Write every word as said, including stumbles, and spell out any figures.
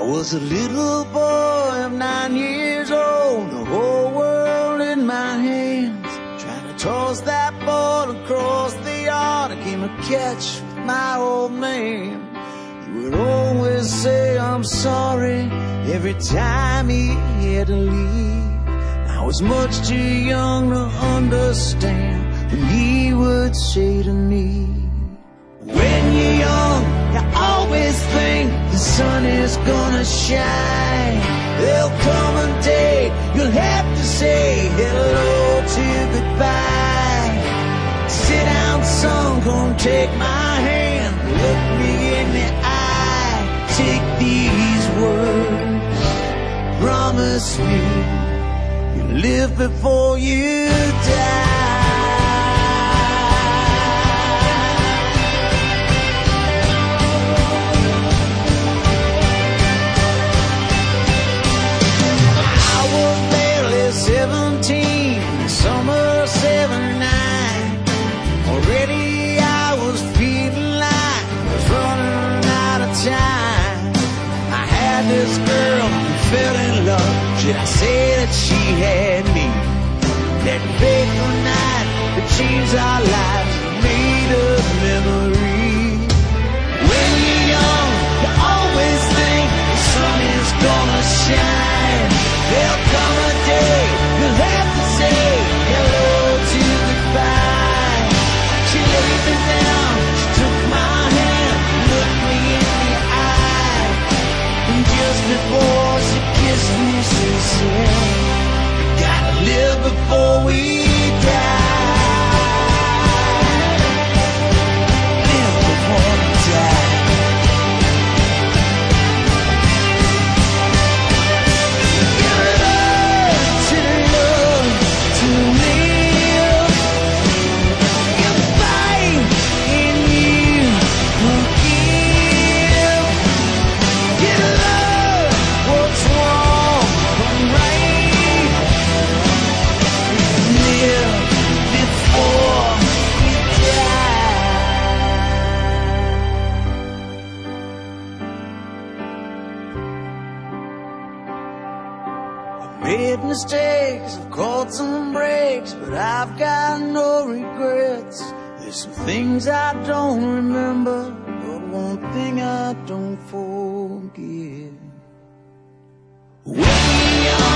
was a little boy of nine years old, the whole world in my hands, trying to toss that ball across the yard. I came to catch with my old man. He would always say I'm sorry every time he had to leave. I was much too young to understand when he would say to me, when you're young, you always think the sun is gonna shine. There'll come a day you'll have to say hello to goodbye. Sit down, son, come take my hand, look me in the eye. Take these words, promise me you'll live before you die. Seventeen, summer seventy-nine. Already I was feeling like I was running out of time. I had this girl who fell in love. Should I say that she had me? That fateful night that changed our lives, made a memory. When you're young, you always think the sun is gonna shine. There'll come a day you'll have to say hello to goodbye. She laid me down, she took my hand, looked me in the eye, and just before she kissed me, she said, we gotta live before we die. Live before we die. Made mistakes, I've caught some breaks, but I've got no regrets. There's some things I don't remember, but one thing I don't forget. When you're young,